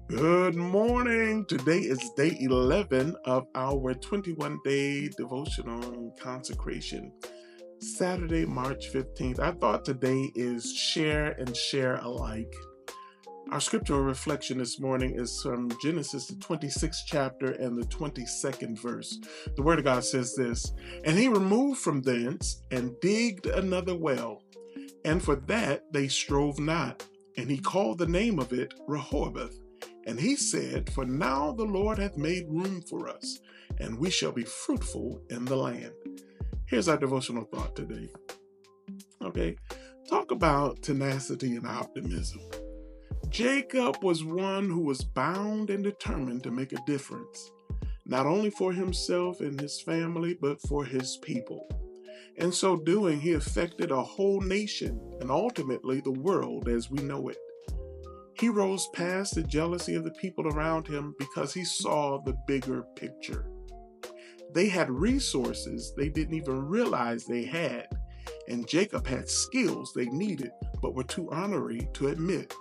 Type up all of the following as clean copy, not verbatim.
Good morning. Today is day 11 of our 21-day devotional consecration. Saturday, March 15th. I thought today is share and share alike. Our scriptural reflection this morning is from Genesis, the 26th chapter and the 22nd verse. The word of God says this, "And he removed from thence and digged another well, and for that they strove not. And he called the name of it Rehoboth. And he said, For now the Lord hath made room for us, and we shall be fruitful in the land." Here's our devotional thought today. Okay, talk about tenacity and optimism. Jacob was one who was bound and determined to make a difference, not only for himself and his family, but for his people. In so doing, he affected a whole nation and ultimately the world as we know it. He rose past the jealousy of the people around him because he saw the bigger picture. They had resources they didn't even realize they had, and Jacob had skills they needed but were too ornery to admit.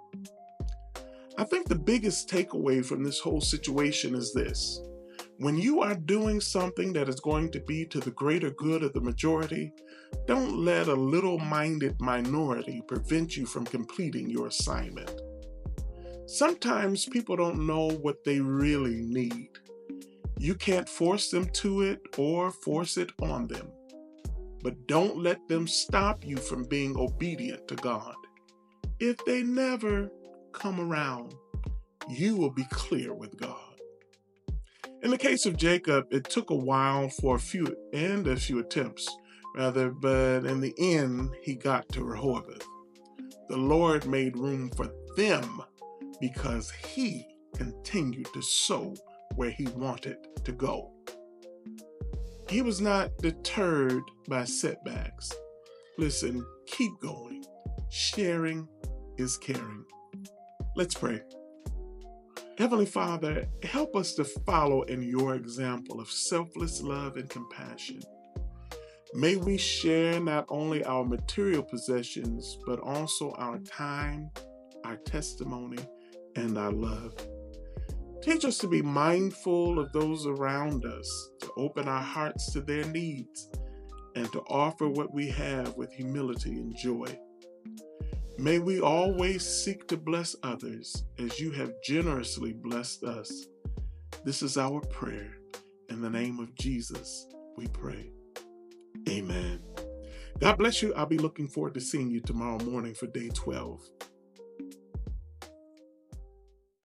I think the biggest takeaway from this whole situation is this. When you are doing something that is going to be to the greater good of the majority, don't let a little-minded minority prevent you from completing your assignment. Sometimes people don't know what they really need. You can't force them to it or force it on them. But don't let them stop you from being obedient to God. If they never come around, you will be clear with God. In the case of Jacob, it took a while for a few attempts, but in the end, he got to Rehoboth. The Lord made room for them because he continued to sow where he wanted to go. He was not deterred by setbacks. Listen, keep going. Sharing is caring. Let's pray. Heavenly Father, help us to follow in your example of selfless love and compassion. May we share not only our material possessions, but also our time, our testimony, and our love. Teach us to be mindful of those around us, to open our hearts to their needs, and to offer what we have with humility and joy. May we always seek to bless others as you have generously blessed us. This is our prayer. In the name of Jesus, we pray. Amen. God bless you. I'll be looking forward to seeing you tomorrow morning for day 12.